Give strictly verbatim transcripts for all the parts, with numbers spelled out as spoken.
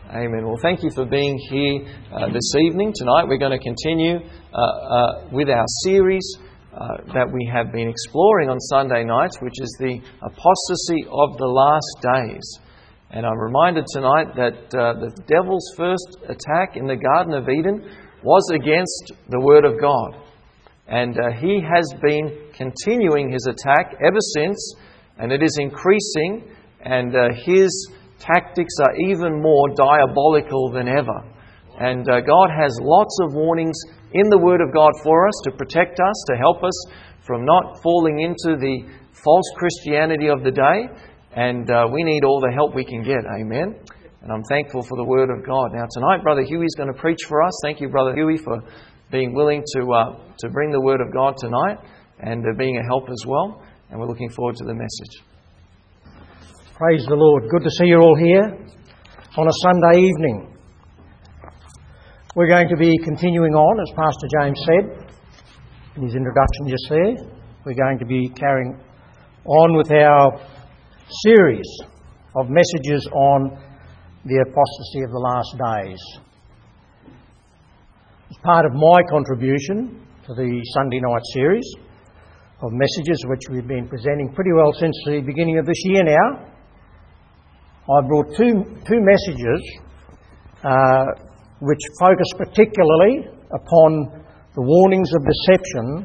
Amen. Well, thank you for being here uh, this evening. Tonight we're going to continue uh, uh, with our series uh, that we have been exploring on Sunday nights, which is the apostasy of the last days. And I'm reminded tonight that uh, the devil's first attack in the Garden of Eden was against the Word of God. And uh, he has been continuing his attack ever since, and it is increasing, and uh, his tactics are even more diabolical than ever. And uh, God has lots of warnings in the Word of God for us to protect us, to help us from not falling into the false Christianity of the day. And uh, we need all the help we can get. Amen. And I'm thankful for the Word of God. Now tonight, Brother Huey's going to preach for us. Thank you, Brother Huey, for being willing to uh, to bring the Word of God tonight and uh, being a help as well. And we're looking forward to the message. Praise the Lord. Good to see you all here on a Sunday evening. We're going to be continuing on, as Pastor James said in his introduction just there. We're going to be carrying on with our series of messages on the apostasy of the last days. As part of my contribution to the Sunday night series of messages, which we've been presenting pretty well since the beginning of this year now, I brought two two messages uh, which focus particularly upon the warnings of deception,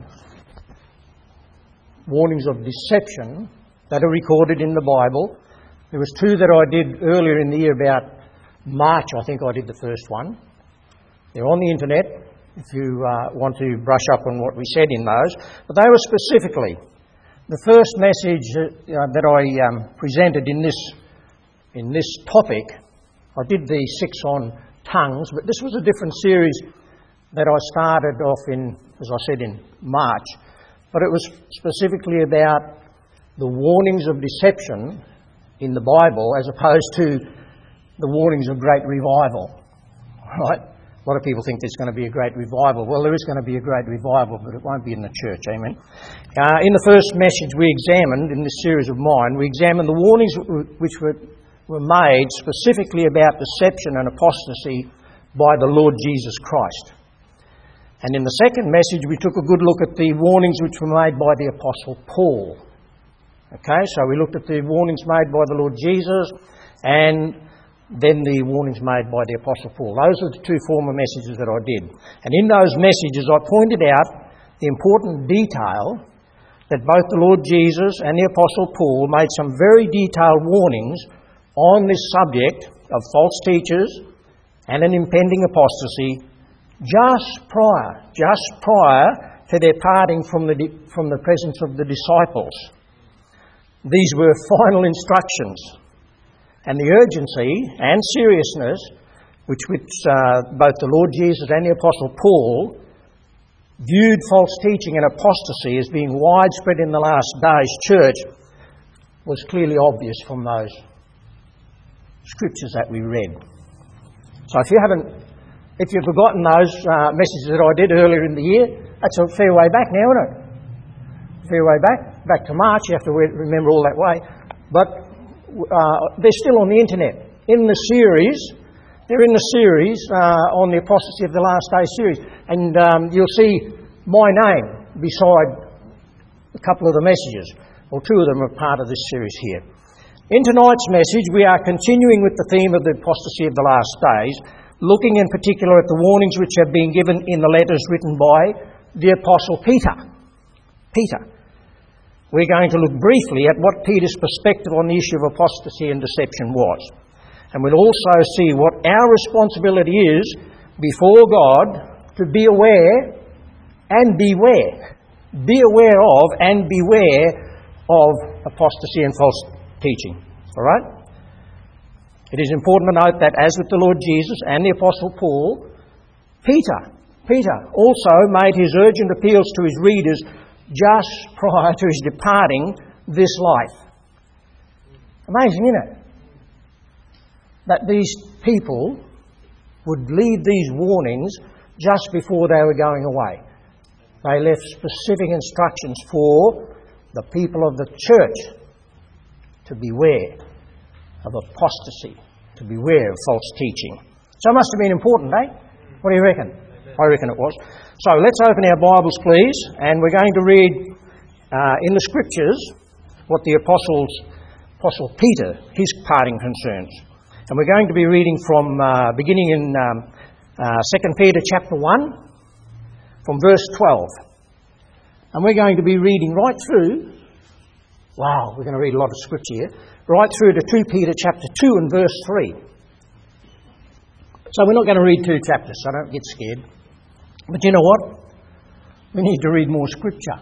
warnings of deception that are recorded in the Bible. There was two that I did earlier in the year, about March, I think I did the first one. They're on the internet if you uh, want to brush up on what we said in those. But they were specifically the first message uh, that I um, presented in this In this topic. I did the six on tongues, but this was a different series that I started off in, as I said, in March. But it was specifically about the warnings of deception in the Bible as opposed to the warnings of great revival. Right? A lot of people think there's going to be a great revival. Well, there is going to be a great revival, but it won't be in the church. Amen. Uh, in the first message we examined, in this series of mine, we examined the warnings which were were made specifically about deception and apostasy by the Lord Jesus Christ. And in the second message, we took a good look at the warnings which were made by the Apostle Paul. Okay, so we looked at the warnings made by the Lord Jesus and then the warnings made by the Apostle Paul. Those are the two former messages that I did. And in those messages, I pointed out the important detail that both the Lord Jesus and the Apostle Paul made some very detailed warnings on this subject of false teachers and an impending apostasy just prior, just prior to their parting from the from the presence of the disciples. These were final instructions, and the urgency and seriousness which which uh, both the Lord Jesus and the Apostle Paul viewed false teaching and apostasy as being widespread in the last days church was clearly obvious from those scriptures that we read. So if you haven't, if you've forgotten those uh, messages that I did earlier in the year, that's a fair way back now, isn't it? Fair way back, back to March. You have to remember all that way. But uh, they're still on the internet. In the series, they're in the series uh, on the apostasy of the last day series, and um, you'll see my name beside a couple of the messages, or two of them are part of this series here. In tonight's message, we are continuing with the theme of the apostasy of the last days, looking in particular at the warnings which have been given in the letters written by the Apostle Peter. Peter. We're going to look briefly at what Peter's perspective on the issue of apostasy and deception was. And we'll also see what our responsibility is before God to be aware and beware. Be aware of and beware of apostasy and false teaching. All right? It is important to note that as with the Lord Jesus and the Apostle Paul, Peter, Peter also made his urgent appeals to his readers just prior to his departing this life. Amazing, isn't it? That these people would leave these warnings just before they were going away. They left specific instructions for the people of the church to beware of apostasy to beware of false teaching. So it must have been important, eh? What do you reckon? I reckon it was. So let's open our Bibles, please, and we're going to read uh, in the Scriptures what the Apostles, Apostle Peter, his parting concerns. And we're going to be reading from, uh, beginning in um, uh, Second Peter chapter one, from verse twelve. And we're going to be reading right through, wow, we're going to read a lot of Scripture here, right through to Second Peter chapter two and verse three. So we're not going to read two chapters, so don't get scared. But you know what? We need to read more Scripture.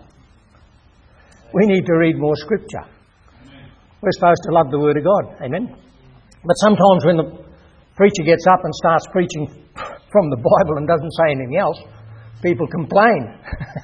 We need to read more Scripture. We're supposed to love the Word of God. Amen? But sometimes when the preacher gets up and starts preaching from the Bible and doesn't say anything else, people complain.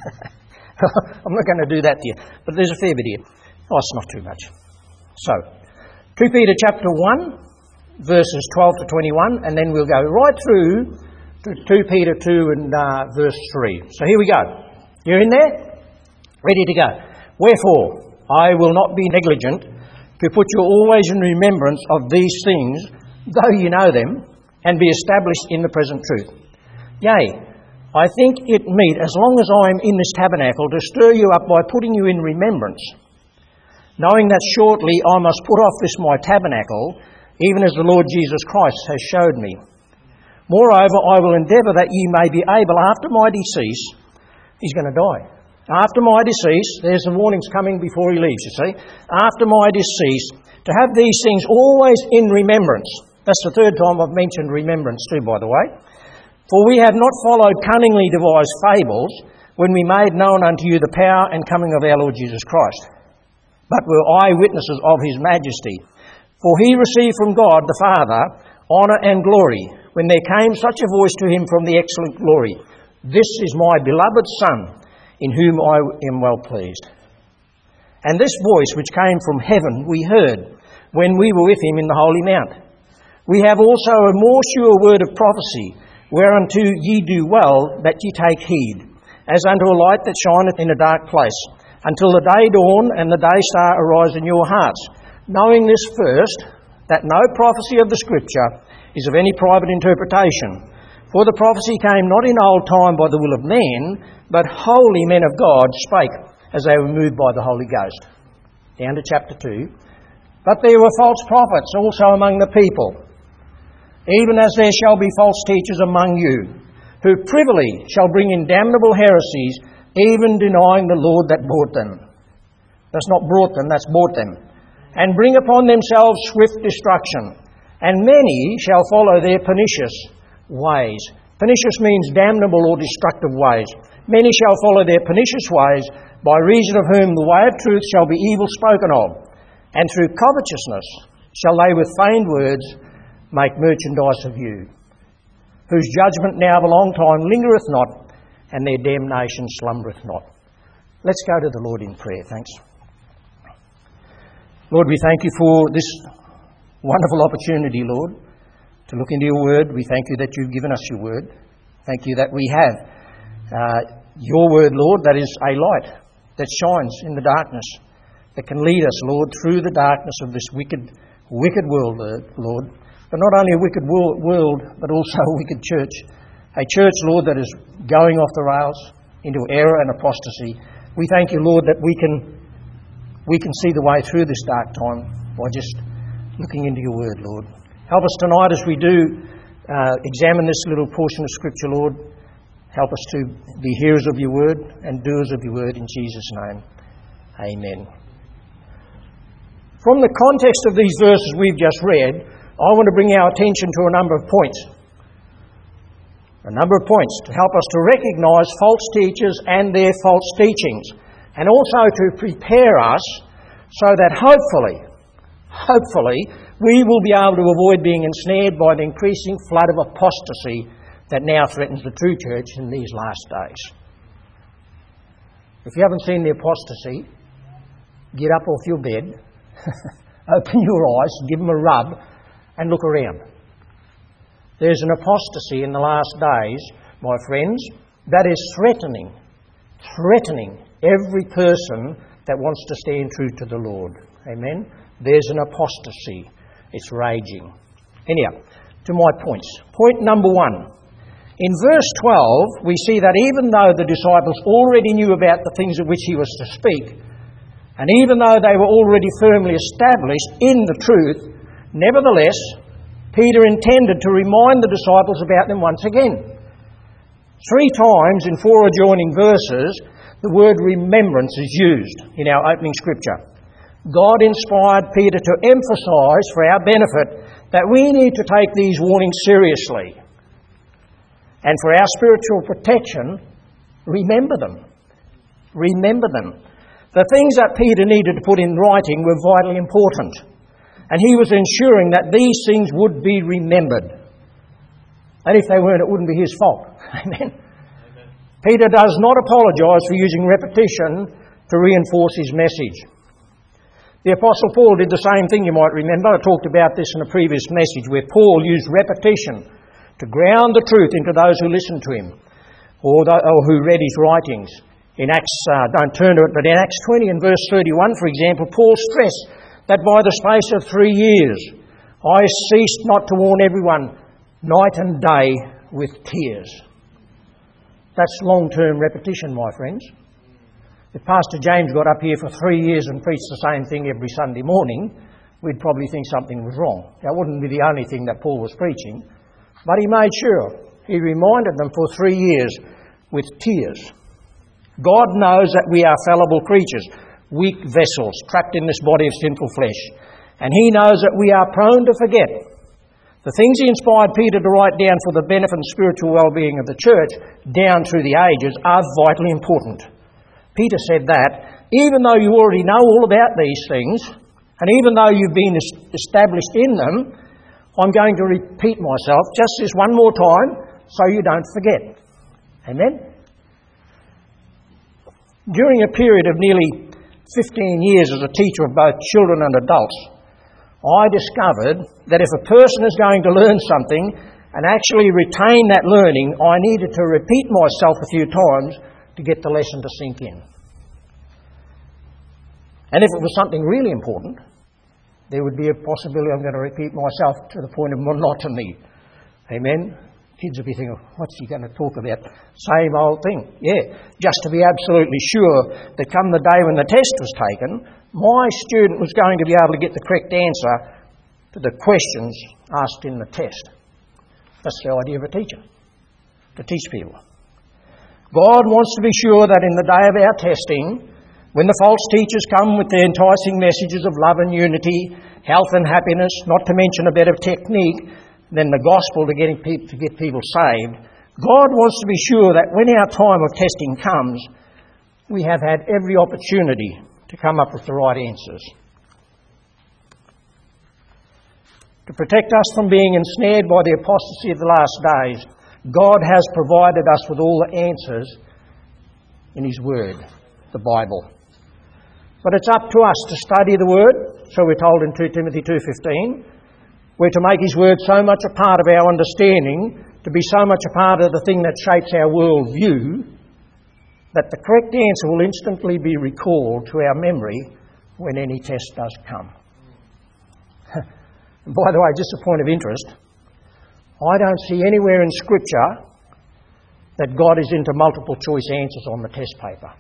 I'm not going to do that to you. But there's a fair bit here. Oh, it's not too much. So, Second Peter chapter one, verses twelve to twenty-one, and then we'll go right through to Second Peter two and uh, verse three. So here we go. You're in there? Ready to go. Wherefore, I will not be negligent to put you always in remembrance of these things, though you know them, and be established in the present truth. Yea, I think it meet, as long as I am in this tabernacle, to stir you up by putting you in remembrance, knowing that shortly I must put off this my tabernacle, even as the Lord Jesus Christ has showed me. Moreover, I will endeavour that ye may be able, after my decease, he's going to die. After my decease, there's the warnings coming before he leaves, you see. After my decease, to have these things always in remembrance. That's the third time I've mentioned remembrance too, by the way. For we have not followed cunningly devised fables, when we made known unto you the power and coming of our Lord Jesus Christ, but were eyewitnesses of his majesty. For he received from God the Father honour and glory, when there came such a voice to him from the excellent glory, This is my beloved Son, in whom I am well pleased. And this voice which came from heaven we heard, when we were with him in the holy mount. We have also a more sure word of prophecy, whereunto ye do well that ye take heed, as unto a light that shineth in a dark place, until the day dawn and the day star arise in your hearts, knowing this first, that no prophecy of the Scripture is of any private interpretation. For the prophecy came not in old time by the will of men, but holy men of God spake as they were moved by the Holy Ghost. Down to chapter two. But there were false prophets also among the people, even as there shall be false teachers among you, who privily shall bring in damnable heresies, even denying the Lord that bought them. That's not brought them, that's bought them. And bring upon themselves swift destruction. And many shall follow their pernicious ways. Pernicious means damnable or destructive ways. Many shall follow their pernicious ways, by reason of whom the way of truth shall be evil spoken of. And through covetousness shall they with feigned words make merchandise of you, whose judgment now of a long time lingereth not, and their damnation slumbereth not. Let's go to the Lord in prayer. Thanks. Lord, we thank you for this wonderful opportunity, Lord, to look into your word. We thank you that you've given us your word. Thank you that we have uh, your word, Lord, that is a light that shines in the darkness, that can lead us, Lord, through the darkness of this wicked, wicked world, Lord. But not only a wicked world, but also a wicked church. A church, Lord, that is going off the rails into error and apostasy. We thank you, Lord, that we can we can see the way through this dark time by just looking into your word, Lord. Help us tonight as we do uh, examine this little portion of Scripture, Lord. Help us to be hearers of your word and doers of your word in Jesus' name. Amen. From the context of these verses we've just read, I want to bring our attention to a number of points. A number of points to help us to recognise false teachers and their false teachings, and also to prepare us so that hopefully, hopefully, we will be able to avoid being ensnared by the increasing flood of apostasy that now threatens the true church in these last days. If you haven't seen the apostasy, get up off your bed, open your eyes, give them a rub, and look around. There's an apostasy in the last days, my friends, that is threatening, threatening every person that wants to stand true to the Lord. Amen? There's an apostasy. It's raging. Anyhow, to my points. Point number one. In verse twelve, we see that even though the disciples already knew about the things of which he was to speak, and even though they were already firmly established in the truth, nevertheless, Peter intended to remind the disciples about them once again. Three times in four adjoining verses, the word remembrance is used in our opening scripture. God inspired Peter to emphasise for our benefit that we need to take these warnings seriously. And for our spiritual protection, remember them. Remember them. The things that Peter needed to put in writing were vitally important. And he was ensuring that these things would be remembered. And if they weren't, it wouldn't be his fault. Amen. Amen. Peter does not apologise for using repetition to reinforce his message. The Apostle Paul did the same thing, you might remember. I talked about this in a previous message, where Paul used repetition to ground the truth into those who listened to him, or, the, or who read his writings. In Acts, uh, don't turn to it, but in Acts twenty and verse thirty-one, for example, Paul stressed that by the space of three years I ceased not to warn everyone night and day with tears. That's long-term repetition, my friends. If Pastor James got up here for three years and preached the same thing every Sunday morning, we'd probably think something was wrong. That wouldn't be the only thing that Paul was preaching. But he made sure. He reminded them for three years with tears. God knows that we are fallible creatures, weak vessels, trapped in this body of sinful flesh. And he knows that we are prone to forget. The things he inspired Peter to write down for the benefit and spiritual well-being of the church down through the ages are vitally important. Peter said that even though you already know all about these things, and even though you've been established in them, I'm going to repeat myself just this one more time so you don't forget. Amen? During a period of nearly fifteen years as a teacher of both children and adults, I discovered that if a person is going to learn something and actually retain that learning, I needed to repeat myself a few times to get the lesson to sink in. And if it was something really important, there would be a possibility I'm going to repeat myself to the point of monotony. Amen? Kids will be thinking, what's he going to talk about? Same old thing. Yeah, just to be absolutely sure that come the day when the test was taken, my student was going to be able to get the correct answer to the questions asked in the test. That's the idea of a teacher, to teach people. God wants to be sure that in the day of our testing, when the false teachers come with their enticing messages of love and unity, health and happiness, not to mention a better technique than the gospel to getting people to get people saved, God wants to be sure that when our time of testing comes, we have had every opportunity to come up with the right answers. To protect us from being ensnared by the apostasy of the last days, God has provided us with all the answers in His Word, the Bible. But it's up to us to study the Word, so we're told in two Timothy two fifteen. We're to make His Word so much a part of our understanding, to be so much a part of the thing that shapes our world view, that the correct answer will instantly be recalled to our memory when any test does come. And by the way, just a point of interest, I don't see anywhere in Scripture that God is into multiple choice answers on the test paper.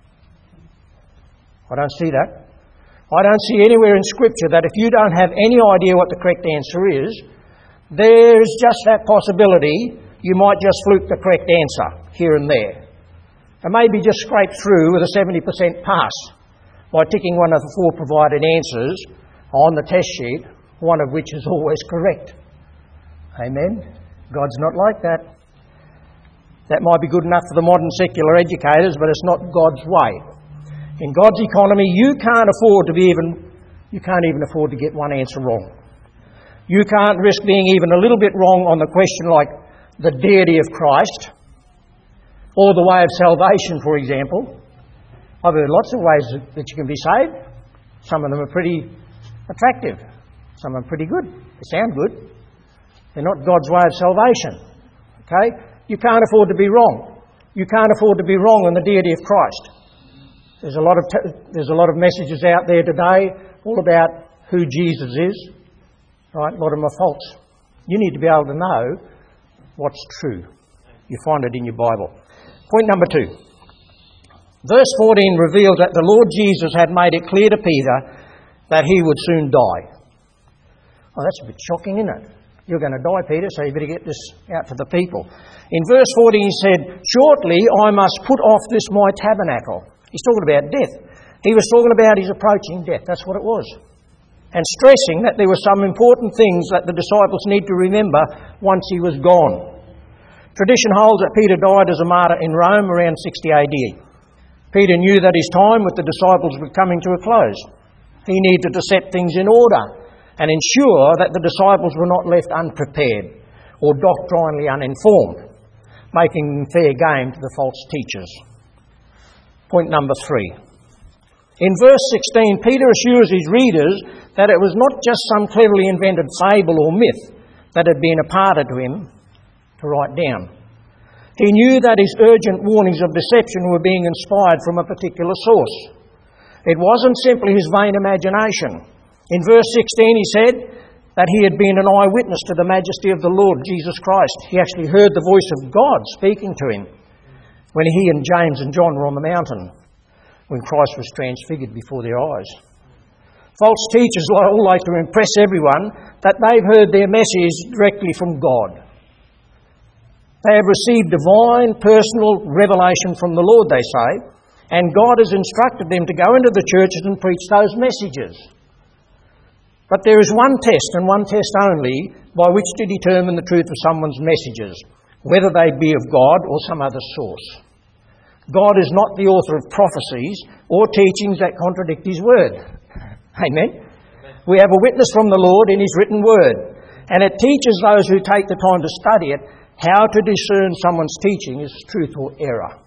I don't see that. I don't see anywhere in Scripture that if you don't have any idea what the correct answer is, there's just that possibility you might just fluke the correct answer here and there. And maybe just scrape through with a seventy percent pass by ticking one of the four provided answers on the test sheet, one of which is always correct. Amen? God's not like that. That might be good enough for the modern secular educators, but it's not God's way. In God's economy, you can't afford to be even, you can't even afford to get one answer wrong. You can't risk being even a little bit wrong on the question like the deity of Christ or the way of salvation, for example. I've heard lots of ways that you can be saved. Some of them are pretty attractive. Some are pretty good. They sound good. They're not God's way of salvation. Okay? You can't afford to be wrong. You can't afford to be wrong on the deity of Christ. There's a lot of t- there's a lot of messages out there today all about who Jesus is. Right? A lot of them are false. You need to be able to know what's true. You find it in your Bible. Point number two. Verse fourteen reveals that the Lord Jesus had made it clear to Peter that he would soon die. Oh, that's a bit shocking, isn't it? You're going to die, Peter, so you better get this out to the people. In verse fourteen he said, "Shortly I must put off this my tabernacle." He's talking about death. He was talking about his approaching death. That's what it was. And stressing that there were some important things that the disciples need to remember once he was gone. Tradition holds that Peter died as a martyr in Rome around sixty A D. Peter knew that his time with the disciples was coming to a close. He needed to set things in order and ensure that the disciples were not left unprepared or doctrinally uninformed, making them fair game to the false teachers. Point number three. In verse sixteen, Peter assures his readers that it was not just some cleverly invented fable or myth that had been imparted to him to write down. He knew that his urgent warnings of deception were being inspired from a particular source. It wasn't simply his vain imagination. In verse sixteen he said that he had been an eyewitness to the majesty of the Lord Jesus Christ. He actually heard the voice of God speaking to him when he and James and John were on the mountain, when Christ was transfigured before their eyes. False teachers all like to impress everyone that they've heard their message directly from God. They have received divine, personal revelation from the Lord, they say, and God has instructed them to go into the churches and preach those messages. But there is one test, and one test only, by which to determine the truth of someone's messages, whether they be of God or some other source. God is not the author of prophecies or teachings that contradict His Word. Amen? We have a witness from the Lord in His written Word, and it teaches those who take the time to study it how to discern someone's teaching as truth or error.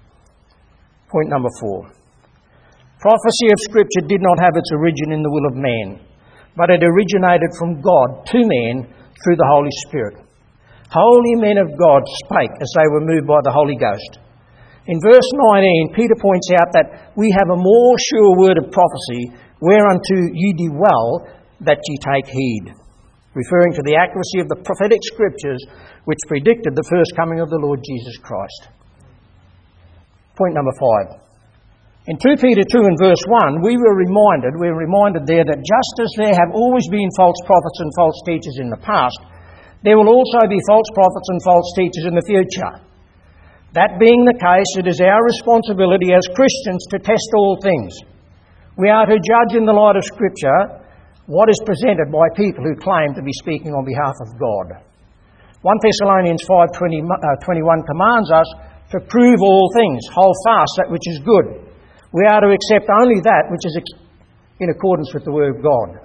Point number four. Prophecy of Scripture did not have its origin in the will of man, but it originated from God to man through the Holy Spirit. Holy men of God spake as they were moved by the Holy Ghost. In verse nineteen, Peter points out that we have a more sure word of prophecy, whereunto ye do well that ye take heed, referring to the accuracy of the prophetic scriptures which predicted the first coming of the Lord Jesus Christ. Point number five. In two Peter two and verse one, we were reminded, we were reminded there that just as there have always been false prophets and false teachers in the past, there will also be false prophets and false teachers in the future. That being the case, it is our responsibility as Christians to test all things. We are to judge in the light of Scripture what is presented by people who claim to be speaking on behalf of God. First Thessalonians five twenty-one commands us to prove all things, hold fast that which is good. We are to accept only that which is in accordance with the Word of God.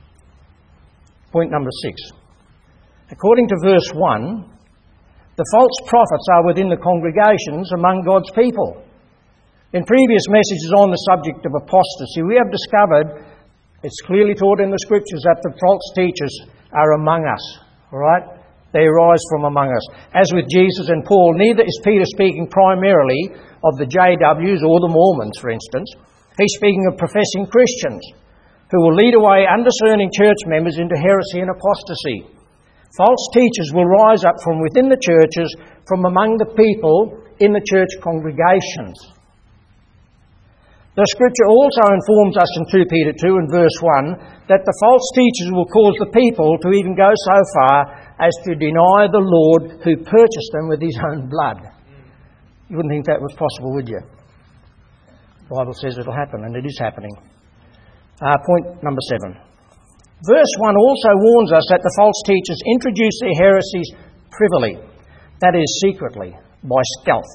Point number six. According to verse one, the false prophets are within the congregations among God's people. In previous messages on the subject of apostasy, we have discovered, it's clearly taught in the Scriptures, that the false teachers are among us. All right? They arise from among us. As with Jesus and Paul, neither is Peter speaking primarily of the J Ws or the Mormons, for instance. He's speaking of professing Christians who will lead away undiscerning church members into heresy and apostasy. False teachers will rise up from within the churches, from among the people in the church congregations. The Scripture also informs us in two Peter two and verse one that the false teachers will cause the people to even go so far as to deny the Lord who purchased them with His own blood. You wouldn't think that was possible, would you? The Bible says it'll happen, and it is happening. Uh, point number seven. Verse one also warns us that the false teachers introduce their heresies privily, that is, secretly, by stealth.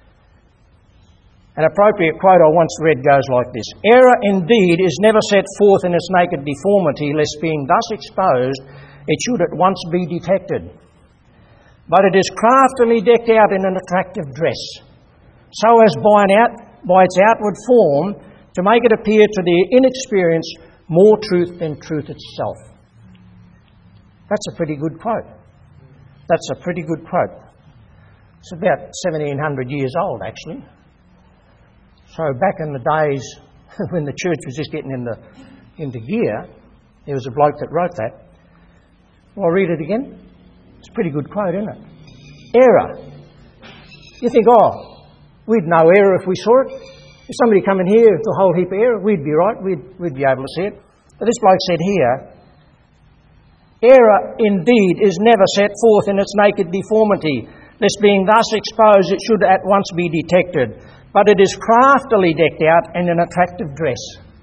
An appropriate quote I once read goes like this: "Error indeed is never set forth in its naked deformity, lest being thus exposed, it should at once be detected. But it is craftily decked out in an attractive dress, so as by, an out, by its outward form to make it appear to the inexperienced more truth than truth itself." That's a pretty good quote. That's a pretty good quote. It's about seventeen hundred years old, actually. So back in the days when the church was just getting in the, into gear, there was a bloke that wrote that. I'll read it again. It's a pretty good quote, isn't it? Error. You think, oh, we'd know error if we saw it. If somebody come in here with a whole heap of error, we'd be right, we'd, we'd be able to see it. But this bloke said here, error indeed is never set forth in its naked deformity, lest being thus exposed it should at once be detected. But it is craftily decked out in an attractive dress.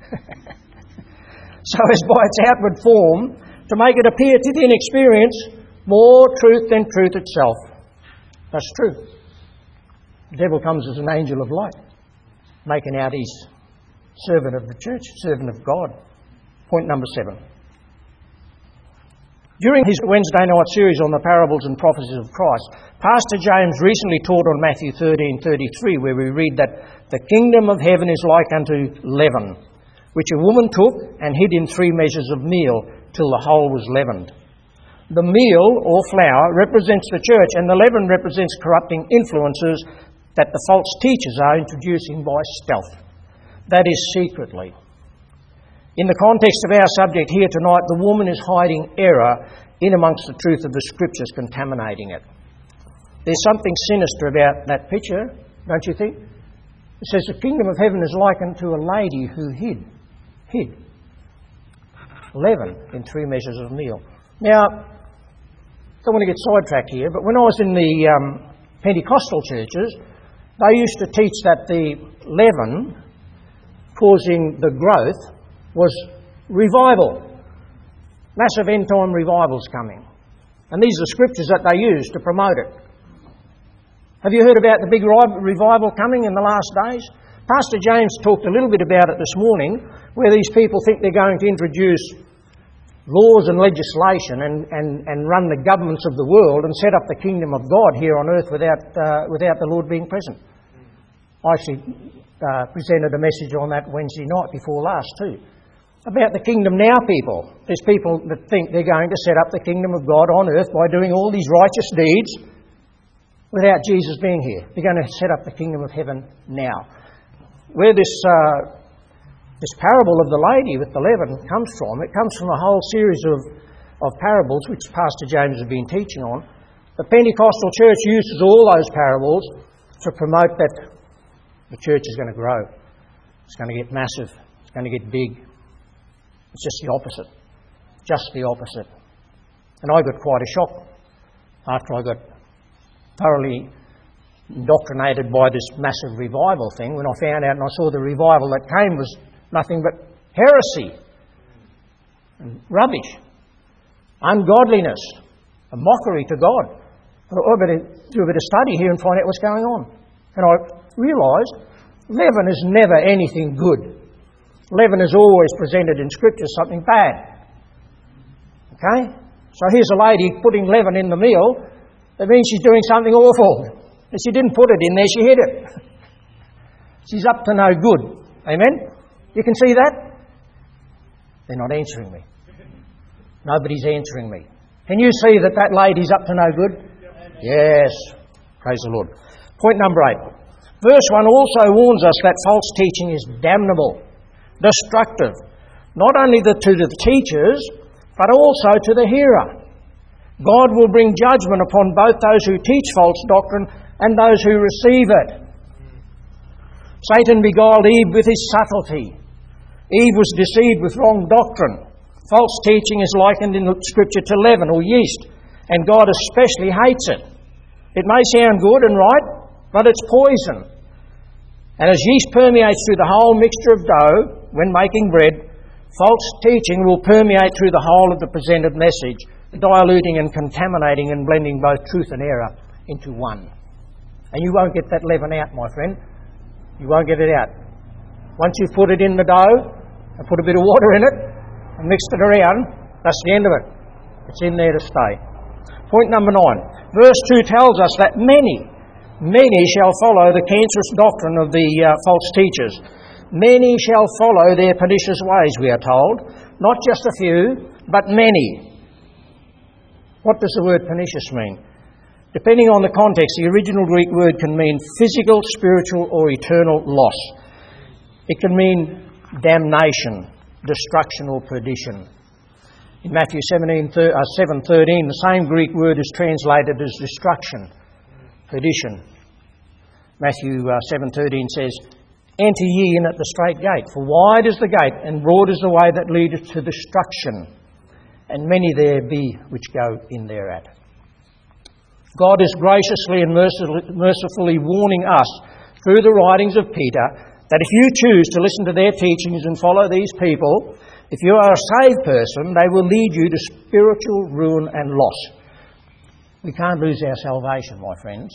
So as by its outward form, to make it appear to the inexperienced more truth than truth itself. That's true. The devil comes as an angel of light, making out his servant of the church, servant of God. Point number seven. During his Wednesday night series on the parables and prophecies of Christ, Pastor James recently taught on Matthew thirteen thirty-three, where we read that the kingdom of heaven is like unto leaven, which a woman took and hid in three measures of meal till the whole was leavened. The meal or flour represents the church, and the leaven represents corrupting influences that the false teachers are introducing by stealth. That is, secretly. In the context of our subject here tonight, the woman is hiding error in amongst the truth of the Scriptures, contaminating it. There's something sinister about that picture, don't you think? It says the kingdom of heaven is likened to a lady who hid, hid leaven in three measures of meal. Now, don't want to get sidetracked here, but when I was in the um, Pentecostal churches, they used to teach that the leaven causing the growth was revival. Massive end-time revivals coming. And these are scriptures that they use to promote it. Have you heard about the big revival coming in the last days? Pastor James talked a little bit about it this morning, where these people think they're going to introduce laws and legislation and, and, and run the governments of the world and set up the kingdom of God here on earth without, uh, without the Lord being present. I actually uh, presented a message on that Wednesday night before last too, about the kingdom now people. There's people that think they're going to set up the kingdom of God on earth by doing all these righteous deeds without Jesus being here. They're going to set up the kingdom of heaven now. Where this uh, this parable of the lady with the leaven comes from, it comes from a whole series of, of parables which Pastor James has been teaching on. The Pentecostal church uses all those parables to promote that the church is going to grow. It's going to get massive. It's going to get big. It's just the opposite. Just the opposite. And I got quite a shock after I got thoroughly indoctrinated by this massive revival thing, when I found out and I saw the revival that came was nothing but heresy and rubbish, ungodliness, a mockery to God. I thought, oh, I better do a bit of study here and find out what's going on. And I realised leaven is never anything good. Leaven is always presented in Scripture as something bad. Okay? So here's a lady putting leaven in the meal. That means she's doing something awful. If she didn't put it in there, she hid it. She's up to no good. Amen? You can see that? They're not answering me. Nobody's answering me. Can you see that that lady's up to no good? Yes. Praise the Lord. Point number eight. Verse one also warns us that false teaching is damnable, destructive, not only to the teachers, but also to the hearer. God will bring judgment upon both those who teach false doctrine and those who receive it. Satan beguiled Eve with his subtlety. Eve was deceived with wrong doctrine. False teaching is likened in Scripture to leaven or yeast, and God especially hates it. It may sound good and right, but it's poison. And as yeast permeates through the whole mixture of dough when making bread, false teaching will permeate through the whole of the presented message, diluting and contaminating and blending both truth and error into one. And you won't get that leaven out, my friend. You won't get it out. Once you've put it in the dough and put a bit of water in it and mixed it around, that's the end of it. It's in there to stay. Point number nine. Verse two tells us that many, many shall follow the cancerous doctrine of the uh, false teachers. Many shall follow their pernicious ways, we are told. Not just a few, but many. What does the word pernicious mean? Depending on the context, the original Greek word can mean physical, spiritual, or eternal loss. It can mean damnation, destruction, or perdition. In Matthew seventeen, seven thirteen, the same Greek word is translated as destruction, perdition. Matthew seven thirteen says, "Enter ye in at the strait gate, for wide is the gate, and broad is the way that leadeth to destruction, and many there be which go in thereat." God is graciously and mercifully warning us through the writings of Peter that if you choose to listen to their teachings and follow these people, if you are a saved person, they will lead you to spiritual ruin and loss. We can't lose our salvation, my friends.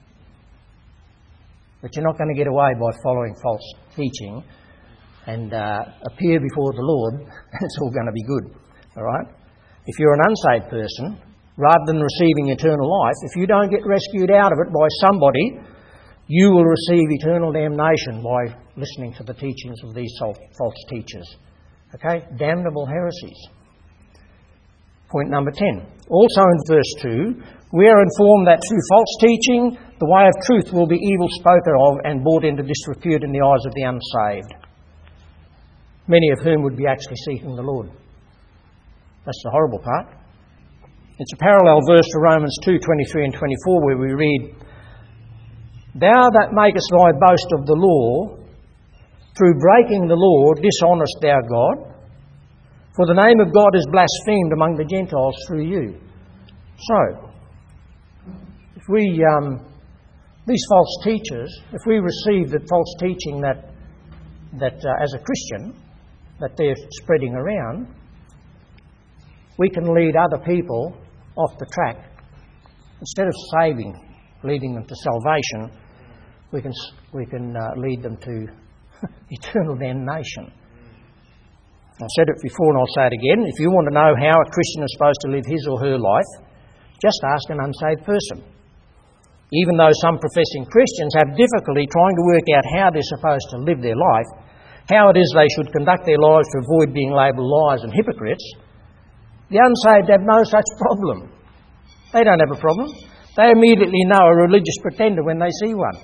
But you're not going to get away by following false teaching and uh, appear before the Lord. It's all going to be good. All right? If you're an unsaved person, rather than receiving eternal life, if you don't get rescued out of it by somebody, you will receive eternal damnation by listening to the teachings of these false teachers. Okay? Damnable heresies. Point number ten. Also in verse two, we are informed that through false teaching, the way of truth will be evil spoken of and brought into disrepute in the eyes of the unsaved, many of whom would be actually seeking the Lord. That's the horrible part. It's a parallel verse to Romans two, twenty-three and twenty-four, where we read, "Thou that makest thy boast of the law, through breaking the law dishonest thou God, for the name of God is blasphemed among the Gentiles through you." So, if we, um, these false teachers, if we receive the false teaching that, that uh, as a Christian, that they're spreading around, we can lead other people off the track. Instead of saving, leading them to salvation, we can we can uh, lead them to eternal damnation. I've said it before and I'll say it again. If you want to know how a Christian is supposed to live his or her life, just ask an unsaved person. Even though some professing Christians have difficulty trying to work out how they're supposed to live their life, how it is they should conduct their lives to avoid being labelled liars and hypocrites, the unsaved have no such problem. They don't have a problem. They immediately know a religious pretender when they see one.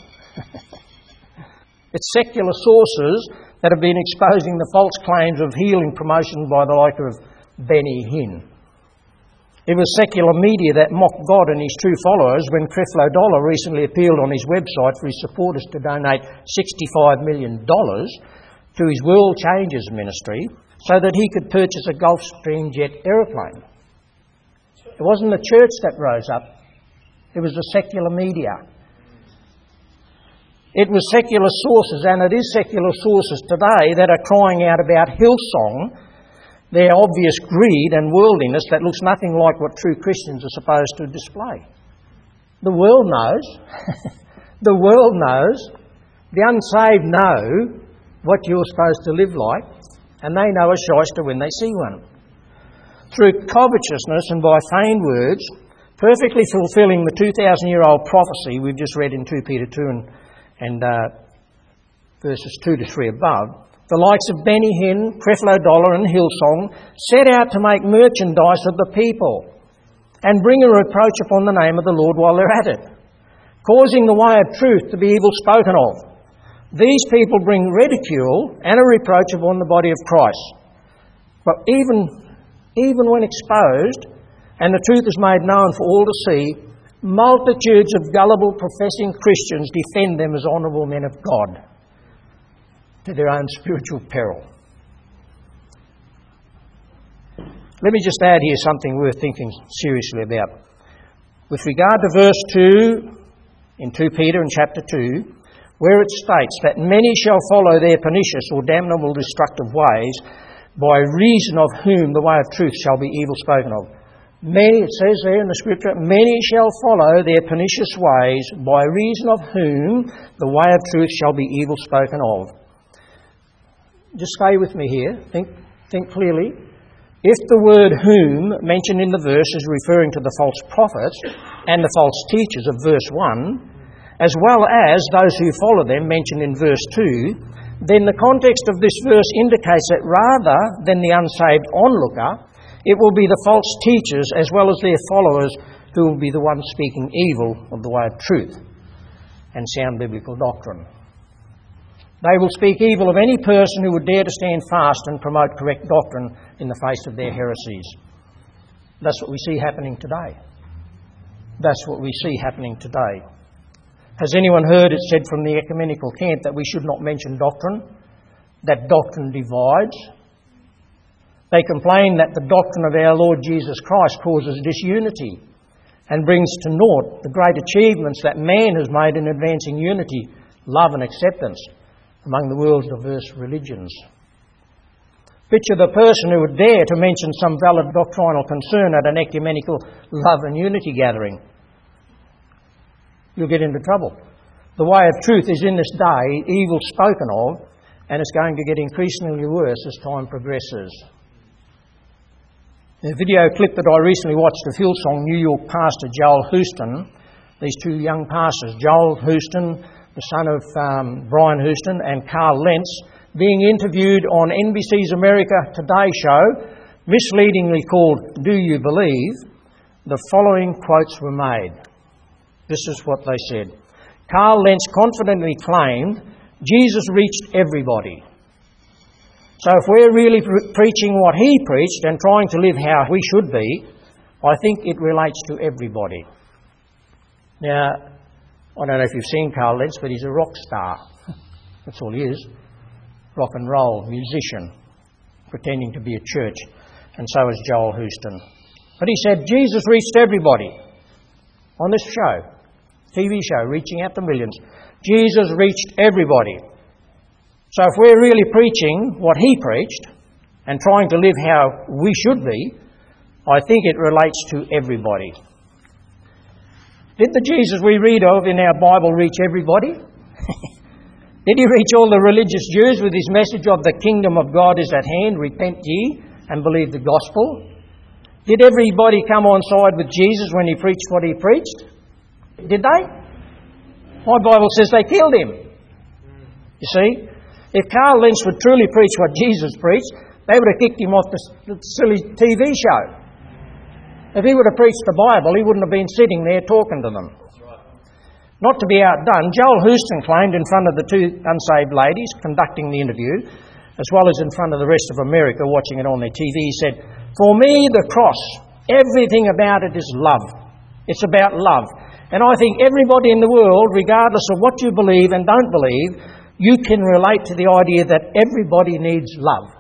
It's secular sources that have been exposing the false claims of healing promotion by the like of Benny Hinn. It was secular media that mocked God and his true followers when Creflo Dollar recently appealed on his website for his supporters to donate sixty-five million dollars to his World Changers ministry so that he could purchase a Gulfstream jet aeroplane. It wasn't the church that rose up. It was the secular media. It was secular sources, and it is secular sources today that are crying out about Hillsong, their obvious greed and worldliness that looks nothing like what true Christians are supposed to display. The world knows. The world knows. The unsaved know what you're supposed to live like, and they know a shyster when they see one. Through covetousness and by feigned words, perfectly fulfilling the two thousand year old prophecy we've just read in Second Peter two and, and uh, verses two to three above, the likes of Benny Hinn, Creflo Dollar and Hillsong set out to make merchandise of the people and bring a reproach upon the name of the Lord while they're at it, causing the way of truth to be evil spoken of. These people bring ridicule and a reproach upon the body of Christ. But even, even when exposed and the truth is made known for all to see, multitudes of gullible professing Christians defend them as honourable men of God to their own spiritual peril. Let me just add here something worth thinking seriously about. With regard to verse two in Second Peter in chapter two, where it states that many shall follow their pernicious or damnable destructive ways, by reason of whom the way of truth shall be evil spoken of. Many, it says there in the scripture, many shall follow their pernicious ways, by reason of whom the way of truth shall be evil spoken of. Just stay with me here. Think, think clearly. If the word whom mentioned in the verse is referring to the false prophets and the false teachers of verse one, as well as those who follow them mentioned in verse two, then the context of this verse indicates that rather than the unsaved onlooker, it will be the false teachers as well as their followers who will be the ones speaking evil of the way of truth and sound biblical doctrine. They will speak evil of any person who would dare to stand fast and promote correct doctrine in the face of their heresies. That's what we see happening today. That's what we see happening today. Has anyone heard it said from the ecumenical camp that we should not mention doctrine? That doctrine divides? They complain that the doctrine of our Lord Jesus Christ causes disunity and brings to naught the great achievements that man has made in advancing unity, love and acceptance among the world's diverse religions. Picture the person who would dare to mention some valid doctrinal concern at an ecumenical love and unity gathering. You'll get into trouble. The way of truth is in this day evil spoken of, and it's going to get increasingly worse as time progresses. In a video clip that I recently watched of Hillsong New York pastor Joel Houston, these two young pastors, Joel Houston, the son of um, Brian Houston, and Carl Lentz, being interviewed on N B C's America Today show, misleadingly called Do You Believe?, the following quotes were made. This is what they said. Carl Lentz confidently claimed Jesus reached everybody. So if we're really pre- preaching what he preached and trying to live how we should be, I think it relates to everybody. Now, I don't know if you've seen Carl Lentz, but he's a rock star. That's all he is. Rock and roll, musician, pretending to be a church. And so is Joel Houston. But he said Jesus reached everybody on this show, T V show, reaching out to millions. Jesus reached everybody. So if we're really preaching what he preached and trying to live how we should be, I think it relates to everybody. Did the Jesus we read of in our Bible reach everybody? Did he reach all the religious Jews with his message of the kingdom of God is at hand, repent ye and believe the gospel? Did everybody come on side with Jesus when he preached what he preached? Did they? My Bible says they killed him. You see? If Carl Lentz would truly preach what Jesus preached, they would have kicked him off the silly T V show. If he would have preached the Bible, he wouldn't have been sitting there talking to them. Not to be outdone, Joel Houston claimed in front of the two unsaved ladies conducting the interview, as well as in front of the rest of America watching it on their T V, he said, "For me, the cross, everything about it is love. It's about love. And I think everybody in the world, regardless of what you believe and don't believe, you can relate to the idea that everybody needs love.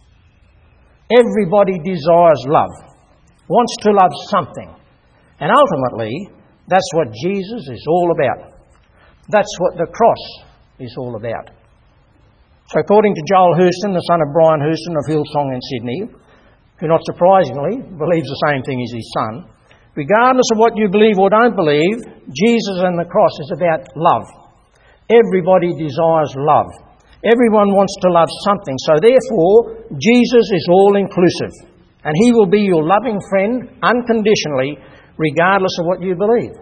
Everybody desires love, wants to love something. And ultimately, that's what Jesus is all about. That's what the cross is all about." So according to Joel Houston, the son of Brian Houston of Hillsong in Sydney, who not surprisingly believes the same thing as his son, regardless of what you believe or don't believe, Jesus and the cross is about love. Everybody desires love. Everyone wants to love something. So therefore, Jesus is all-inclusive. And he will be your loving friend unconditionally, regardless of what you believe.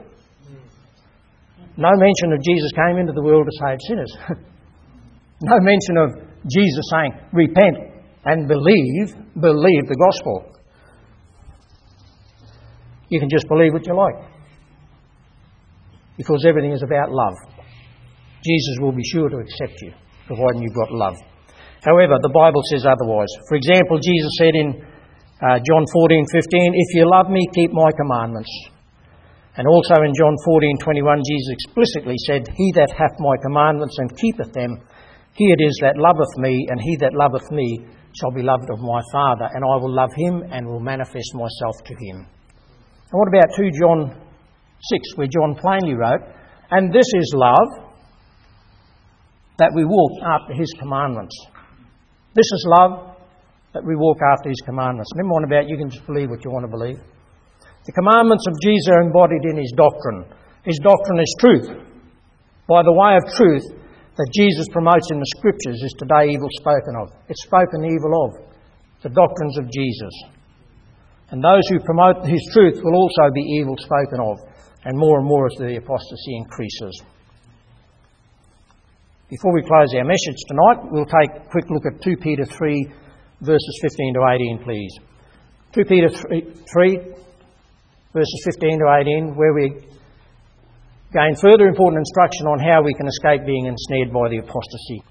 No mention of Jesus came into the world to save sinners. No mention of Jesus saying, repent and believe, believe the gospel. You can just believe what you like. Because everything is about love. Jesus will be sure to accept you, providing you've got love. However, the Bible says otherwise. For example, Jesus said in uh, John fourteen fifteen, "If you love me, keep my commandments." And also in John fourteen twenty-one, Jesus explicitly said, "He that hath my commandments and keepeth them, he it is that loveth me, and he that loveth me shall be loved of my Father, and I will love him and will manifest myself to him." And what about two John six, where John plainly wrote, "And this is love, that we walk after his commandments." This is love, that we walk after his commandments. Never mind about you can just believe what you want to believe. The commandments of Jesus are embodied in his doctrine. His doctrine is truth. By the way of truth that Jesus promotes in the Scriptures is today evil spoken of. It's spoken evil of. The doctrines of Jesus. And those who promote his truth will also be evil spoken of, and more and more as the apostasy increases. Before we close our message tonight, we'll take a quick look at two Peter three, verses fifteen to eighteen, please. two Peter three, verses fifteen to eighteen, where we gain further important instruction on how we can escape being ensnared by the apostasy.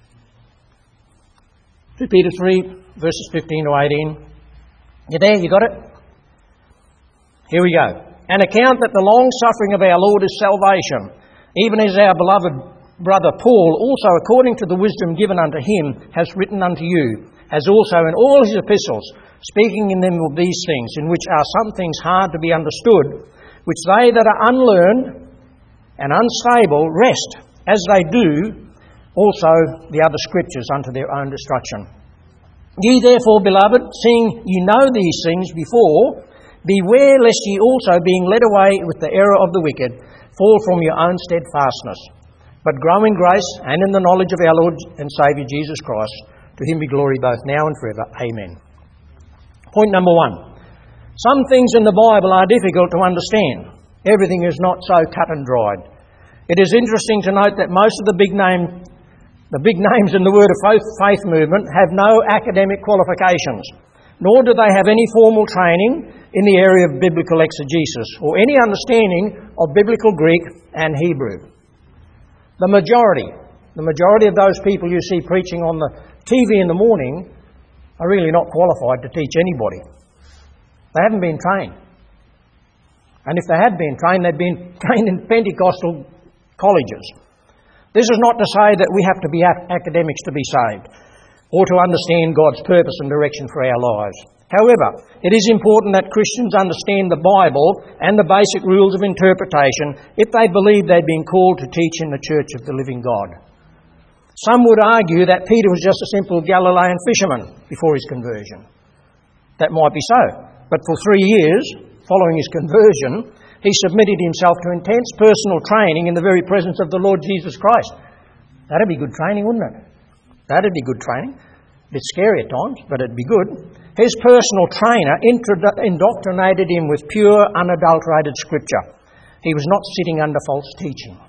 two Peter three, verses fifteen to eighteen. You there? You got it? Here we go. An account that the long-suffering of our Lord is salvation, even as our beloved brother Paul, also according to the wisdom given unto him, has written unto you, as also in all his epistles, speaking in them of these things, in which are some things hard to be understood, which they that are unlearned and unstable rest, as they do also the other scriptures unto their own destruction. Ye therefore, beloved, seeing ye know these things before, beware lest ye also, being led away with the error of the wicked, fall from your own steadfastness, but grow in grace and in the knowledge of our Lord and Saviour Jesus Christ. To him be glory both now and forever. Amen. Point number one. Some things in the Bible are difficult to understand. Everything is not so cut and dried. It is interesting to note that most of the big name, the big names in the Word of Faith, faith movement have no academic qualifications, nor do they have any formal training in the area of biblical exegesis or any understanding of biblical Greek and Hebrew. The majority, the majority of those people you see preaching on the T V in the morning are really not qualified to teach anybody. They haven't been trained. And if they had been trained, they'd been trained in Pentecostal colleges. This is not to say that we have to be academics to be saved, or to understand God's purpose and direction for our lives. However, it is important that Christians understand the Bible and the basic rules of interpretation if they believe they've been called to teach in the church of the living God. Some would argue that Peter was just a simple Galilean fisherman before his conversion. That might be so, but for three years following his conversion, he submitted himself to intense personal training in the very presence of the Lord Jesus Christ. That'd be good training, wouldn't it? That'd be good training. A bit scary at times, but it'd be good. His personal trainer indoctrinated him with pure, unadulterated Scripture. He was not sitting under false teaching.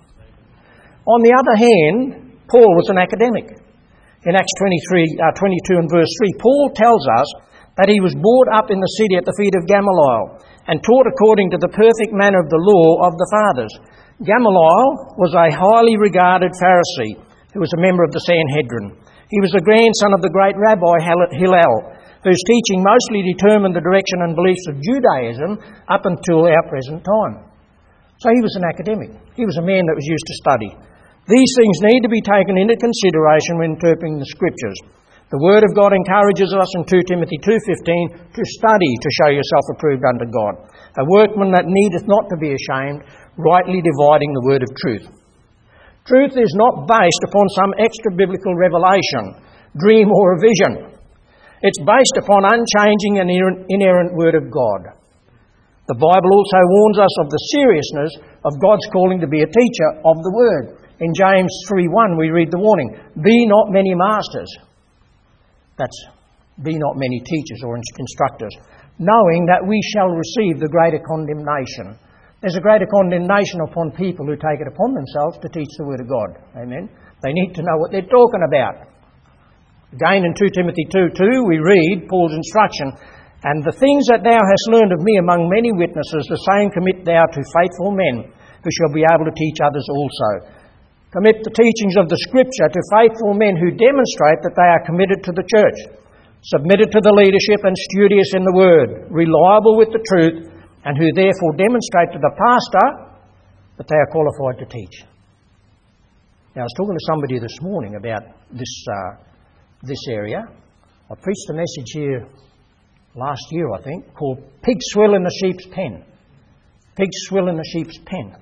On the other hand, Paul was an academic. In Acts twenty-three, uh, twenty-two and verse three, Paul tells us that he was brought up in the city at the feet of Gamaliel and taught according to the perfect manner of the law of the fathers. Gamaliel was a highly regarded Pharisee who was a member of the Sanhedrin. He was the grandson of the great Rabbi Hillel, whose teaching mostly determined the direction and beliefs of Judaism up until our present time. So he was an academic. He was a man that was used to study. These things need to be taken into consideration when interpreting the Scriptures. The Word of God encourages us in two Timothy two fifteen to study to show yourself approved unto God, a workman that needeth not to be ashamed, rightly dividing the word of truth. Truth is not based upon some extra biblical revelation, dream or a vision. It's based upon unchanging and inerrant Word of God. The Bible also warns us of the seriousness of God's calling to be a teacher of the Word. In James three one we read the warning, be not many masters. That's, be not many teachers or instructors, knowing that we shall receive the greater condemnation. There's a greater condemnation upon people who take it upon themselves to teach the Word of God. Amen. They need to know what they're talking about. Again in two Timothy two two we read Paul's instruction, and the things that thou hast learned of me among many witnesses, the same commit thou to faithful men, who shall be able to teach others also. Commit the teachings of the Scripture to faithful men who demonstrate that they are committed to the church, submitted to the leadership and studious in the Word, reliable with the truth, and who therefore demonstrate to the pastor that they are qualified to teach. Now, I was talking to somebody this morning about this uh, this area. I preached a message here last year, I think, called Pig Swill in the Sheep's Pen. Pig Swill in the Sheep's Pen.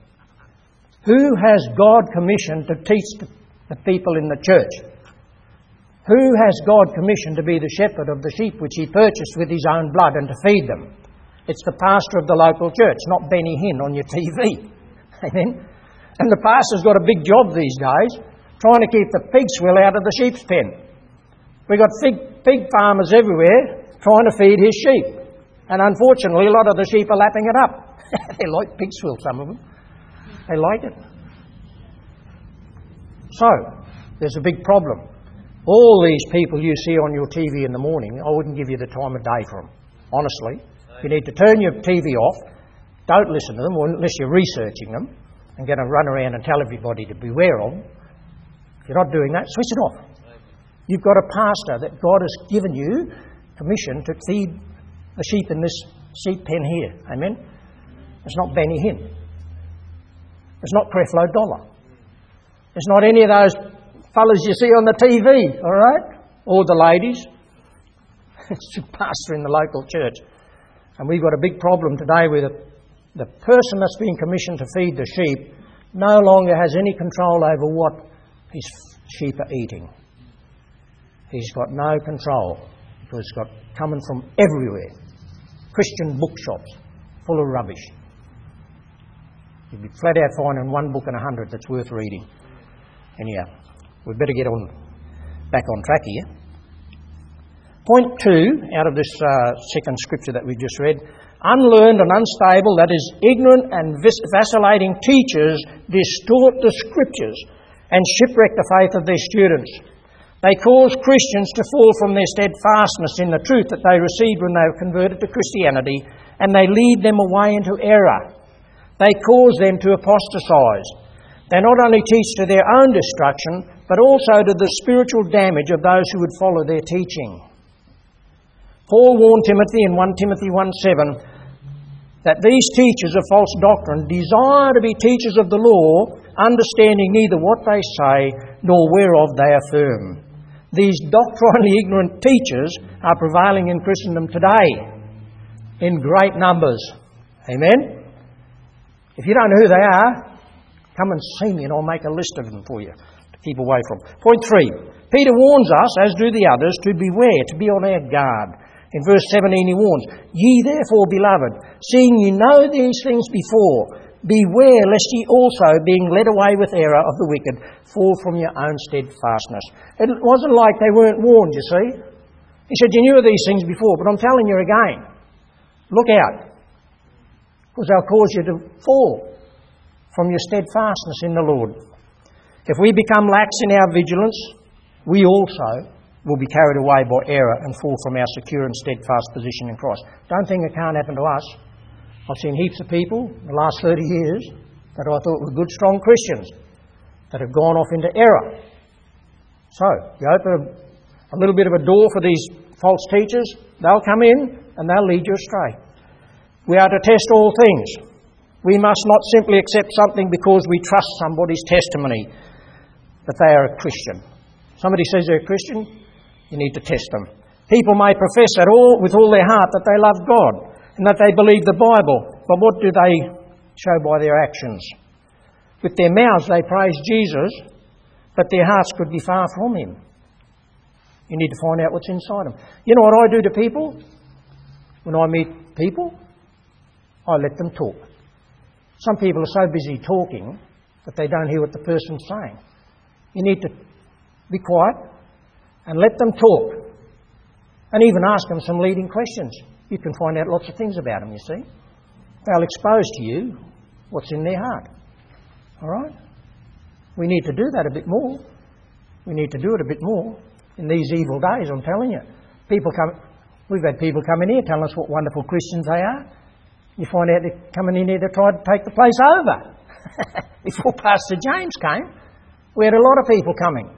Who has God commissioned to teach the people in the church? Who has God commissioned to be the shepherd of the sheep which he purchased with his own blood and to feed them? It's the pastor of the local church, not Benny Hinn on your T V. Amen? And the pastor's got a big job these days, trying to keep the pig swill out of the sheep's pen. We've got pig, pig farmers everywhere trying to feed his sheep. And unfortunately, a lot of the sheep are lapping it up. They like pig swill, some of them. They like it. So, there's a big problem. All these people you see on your T V in the morning, I wouldn't give you the time of day for them. Honestly. You need to turn your T V off. Don't listen to them unless you're researching them and going to run around and tell everybody to beware of them. If you're not doing that, switch it off. You've got a pastor that God has given you permission to feed the sheep in this sheep pen here. Amen? It's not Benny Hinn. It's not Creflo Dollar. It's not any of those fellas you see on the T V, all right? Or the ladies. It's the pastor in the local church. And we've got a big problem today with it. The person that's been commissioned to feed the sheep no longer has any control over what his sheep are eating. He's got no control because it's got coming from everywhere. Christian bookshops full of rubbish. You'd be flat out finding one book in a hundred that's worth reading. Anyhow, we'd better get on back on track here. Point two out of this uh, second scripture that we just read. Unlearned and unstable, that is, ignorant and vacillating teachers distort the scriptures and shipwreck the faith of their students. They cause Christians to fall from their steadfastness in the truth that they received when they were converted to Christianity, and they lead them away into error. They cause them to apostatize. They not only teach to their own destruction, but also to the spiritual damage of those who would follow their teaching. Paul warned Timothy in First Timothy one seven that these teachers of false doctrine desire to be teachers of the law, understanding neither what they say nor whereof they affirm. These doctrinally ignorant teachers are prevailing in Christendom today in great numbers. Amen? If you don't know who they are, come and see me and I'll make a list of them for you to keep away from. Point three. Peter warns us, as do the others, to beware, to be on our guard. In verse seventeen he warns, Ye therefore, beloved, seeing ye know these things before, beware lest ye also, being led away with error of the wicked, fall from your own steadfastness. It wasn't like they weren't warned, you see. He said, you knew these things before, but I'm telling you again, look out, because they'll cause you to fall from your steadfastness in the Lord. If we become lax in our vigilance, we also will be carried away by error and fall from our secure and steadfast position in Christ. Don't think it can't happen to us. I've seen heaps of people in the last thirty years that I thought were good, strong Christians that have gone off into error. So, you open a, a little bit of a door for these false teachers, they'll come in and they'll lead you astray. We are to test all things. We must not simply accept something because we trust somebody's testimony that they are a Christian. Somebody says they're a Christian, you need to test them. People may profess at all, with all their heart that they love God and that they believe the Bible, but what do they show by their actions? With their mouths they praise Jesus, but their hearts could be far from Him. You need to find out what's inside them. You know what I do to people? When I meet people, I let them talk. Some people are so busy talking that they don't hear what the person's saying. You need to be quiet and let them talk. And even ask them some leading questions. You can find out lots of things about them, you see. They'll expose to you what's in their heart. All right? We need to do that a bit more. We need to do it a bit more in these evil days, I'm telling you. People come. We've had people come in here telling us what wonderful Christians they are. You find out they're coming in here to try to take the place over. Before Pastor James came, we had a lot of people coming.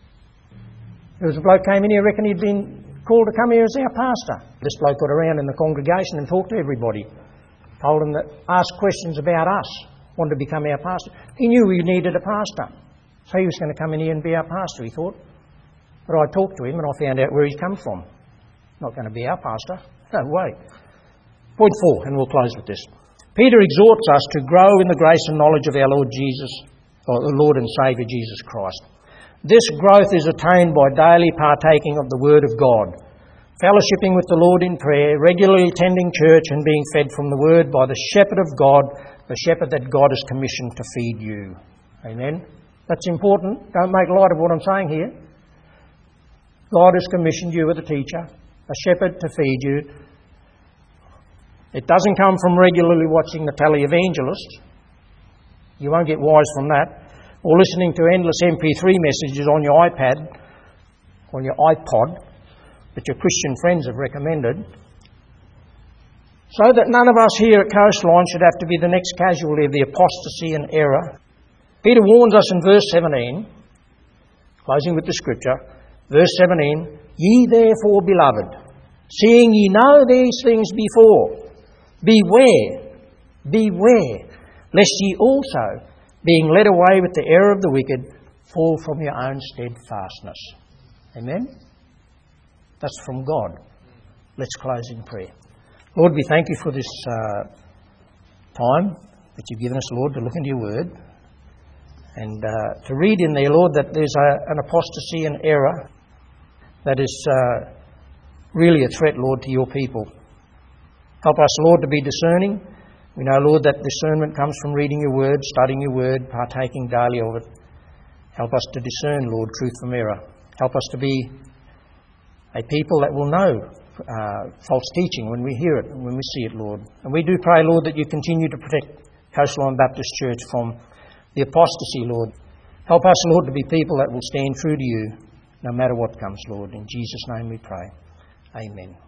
There was a bloke came in here, reckon he'd been called to come here as our pastor. This bloke got around in the congregation and talked to everybody. Told them that, asked questions about us, wanted to become our pastor. He knew we needed a pastor. So he was going to come in here and be our pastor, he thought. But I talked to him and I found out where he's come from. Not going to be our pastor. No way. Point four, and we'll close with this. Peter exhorts us to grow in the grace and knowledge of our Lord Jesus, or the Lord and Saviour Jesus Christ. This growth is attained by daily partaking of the Word of God, fellowshipping with the Lord in prayer, regularly attending church and being fed from the Word by the shepherd of God, the shepherd that God has commissioned to feed you. Amen? That's important. Don't make light of what I'm saying here. God has commissioned you as a teacher, a shepherd to feed you. It doesn't come from regularly watching the televangelists. You won't get wise from that. Or listening to endless M P three messages on your iPad, on your iPod, that your Christian friends have recommended. So that none of us here at Coastline should have to be the next casualty of the apostasy and error. Peter warns us in verse seventeen, closing with the scripture, verse seventeen, Ye therefore, beloved, seeing ye know these things before, beware, Beware, lest ye also, being led away with the error of the wicked, fall from your own steadfastness. Amen? That's from God. Let's close in prayer. Lord, we thank you for this uh, time that you've given us, Lord, to look into your word and uh, to read in there, Lord, that there's a, an apostasy and error that is uh, really a threat, Lord, to your people. Help us, Lord, to be discerning. We know, Lord, that discernment comes from reading your word, studying your word, partaking daily of it. Help us to discern, Lord, truth from error. Help us to be a people that will know uh, false teaching when we hear it and when we see it, Lord. And we do pray, Lord, that you continue to protect Coastline Baptist Church from the apostasy, Lord. Help us, Lord, to be people that will stand true to you no matter what comes, Lord. In Jesus' name we pray. Amen.